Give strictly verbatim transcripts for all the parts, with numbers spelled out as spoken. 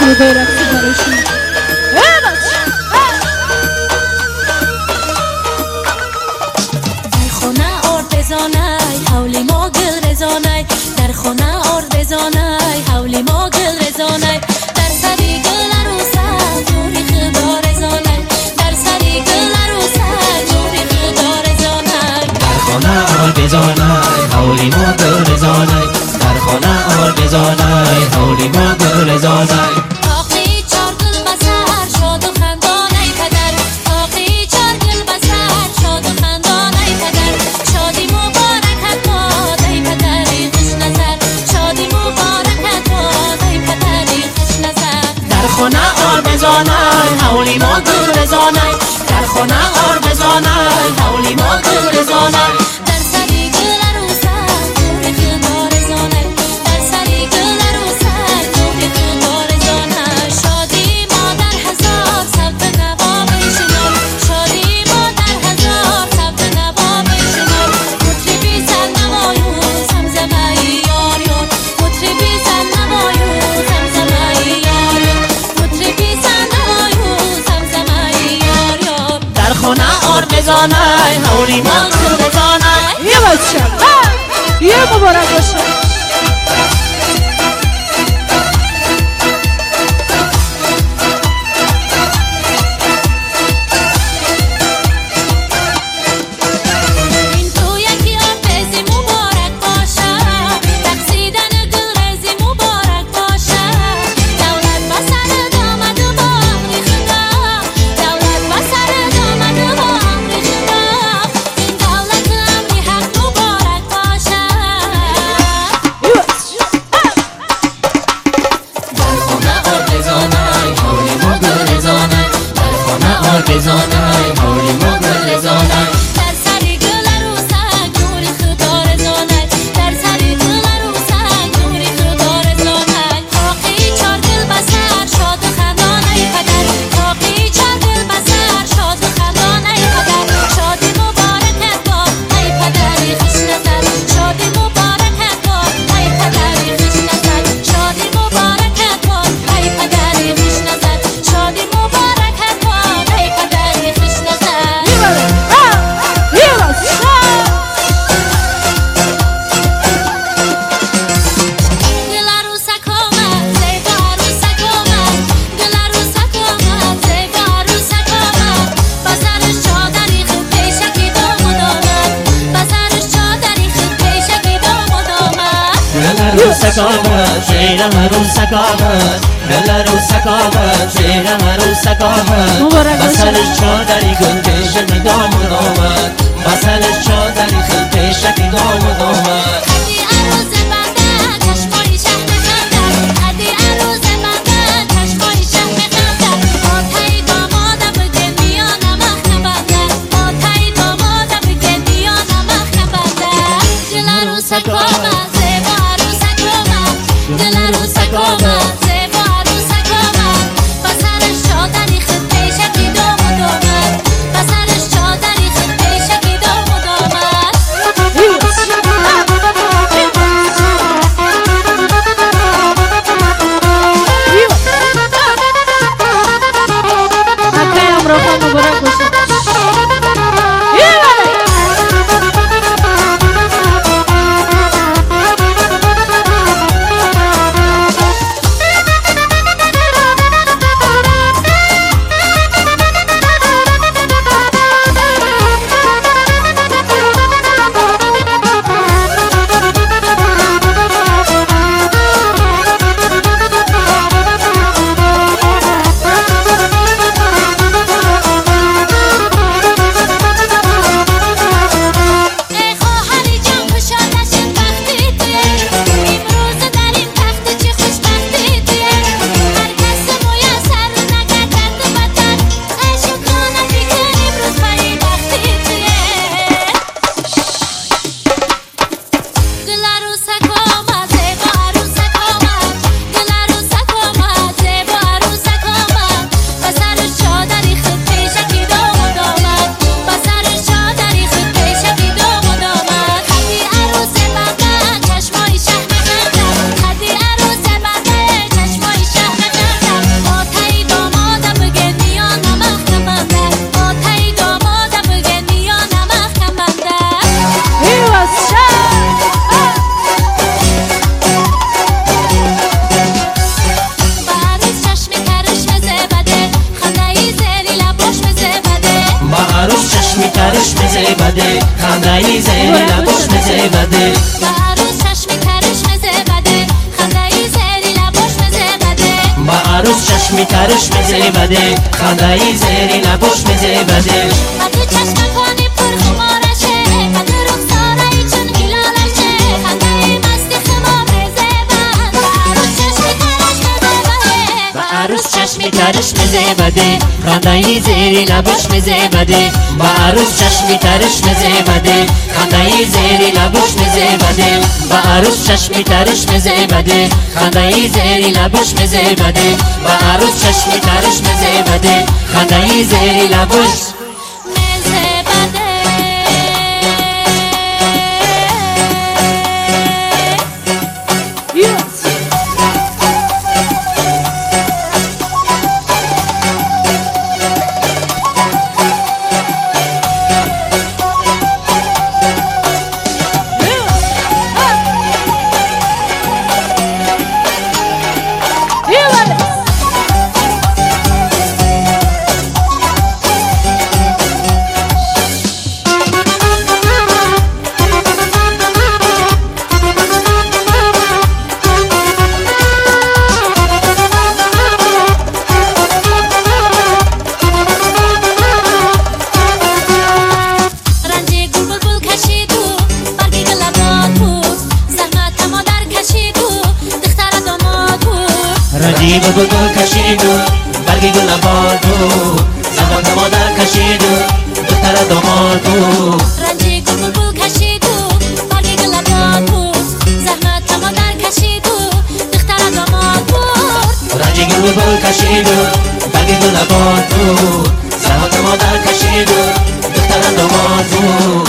رو غیرتی براشون. در خونه آر بزانای حولی ما گل رزانای، در خونه آر بزانای حولی ما گل رزانای، در سری گل عروسک جوری خدا رزانای، در سری گل عروسک جوری خدا رزانای. در خونه آر بزانای حولی ما گل رزانای، در خونه آر بزانای حولی ما گل رزانای. تاقی چار گل بسر شاد و خندان ای پدر، تاقی چار گل بسر شاد و خندان ای پدر، شادی مبارکت باد ای پدری خوش نظر، شادی مبارکت باد ای پدری خوش نظر. در خونه آر بزانای حولی ما گل رزانای، در خونه آر بزانای حولی ما گل رزانای. در سری گل عروسک جوری خدا رزانای، در سری گل عروسک جوری خدا رزانای. شادی ما در هزار سبز نوا بشنو، شادی ما در هزار سبز نوا بشنو، مطربی سرنوایو زمزمه یار یار، مطربی سرنوایو زمزمه یار یار، مطربی سرنوایو زمزمه یار یار. در خونه آر بزانای حولی ما گل رزانای. یه بچه یه مبارک باشه. این تو یکی آرزی مبارک باشه، رقصیدن گل رزی مبارک باشه، دولت با سر دامد و با امری خدا، دولت با سر دامد و با امری خدا، این دولت امری حق مبارک باشه. در خونه آر بزانای حولی ما گل رزانای، در خونه آر بزانای حولی ما گل رزانای. در سری گل عروسک جوری خدا رزانای، در سری گل عروسک جوری خدا رزانای. تاقی چار گل بسر شاد و خندان ای پدر، تاقی چار گل بسر شاد و خندان ای پدر، شادی مبارکت باد ای پدری خوش نظر، شادی مبارکت باد ای پدری خوش نظر، شادی مبارکت باد ای پدری خوش نظر، شادی مبارکت باد ای پدری خوش نظر. یه بچه گل عروسک آمد زیبا عروسک آمد، گل عروسک آمد زیبا عروسک آمد، با سرش چادری خود پیشکی داماد آمد، با سرش چادری خود پیشکی داماد آمد. گل عروسک آمد شیر عروسک آمد، گل عروسک آمد شیر عروسک آمد. مبارک باشه. بسرش چادری گل پیشکی داماد آمد، بسرش چادری گل پیشکی داماد آمد. ادی عروس بندن چشمای شهر بخندن، ادی عروس بندن چشمای شهر بخندن، آتای دامادم بگه میانم اخ نبندن، آتای دامادم بگه میانم اخ نبندن. گل عروسک آمد زیبا عروسک آمد، گل عروسک آمد زیبا عروسک آمد، با سرش چادری خود پیشکی داماد آمد، با سرش چادری خود پیشکی داماد خنده زیر لباش مزیبده با عروس چشمی ترش مزیبده خنده زیر لباش مزیبده با عروس چشمی ترش مزیبده خنده زیر لباش مزیبده با تو چشمکانی پر خمارشه با تو رخساره چون هلالشه خنده مستی خمار مزیبد با عروس چشمی ترش مزیبده با عروس چشمی ترش مزیبده خنده زیر لباش مزیبده با عروس چشمی ترش مزیبده خنده زیر لباش مزیبده با عروس چشمی ترش مزیبده خنده زیر لباش مزیبده با عروس چشمی ترش مزیبده خنده زیر لباش رنجی بگل کشیدو برگی گل آبادو زمان مادر کشیدو دختر دامادو رنجی بگل کشیدو برگی گل آبادو زحمت مادر کشیدو دختر دامادو رنجی بگل کشیدو برگی گل آبادو زمان مادر کشیدو دختر دامادو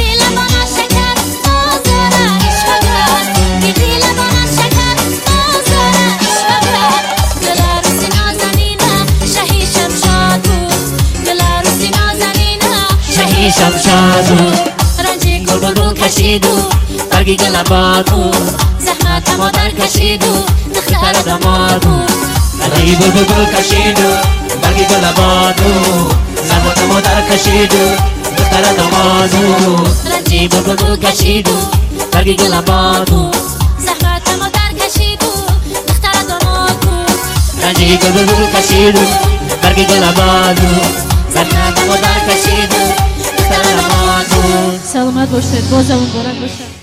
شمشادو رنجی گل بگل کشیدو برگی گل آبادو زحمت مادر کشیدو دختر دامادو رنجی بگل کشیدو برگی گل آبادو زمان مادر کشیدو دختر دامادو رنجی بگل کشیدو برگی گل آبادو زحمت مادر کشیدو دختر دامادو رنجی بگل کشیدو برگی گل آبادو زحمت مادر کشیدو سلامت باشید، بازم مبارک باشه.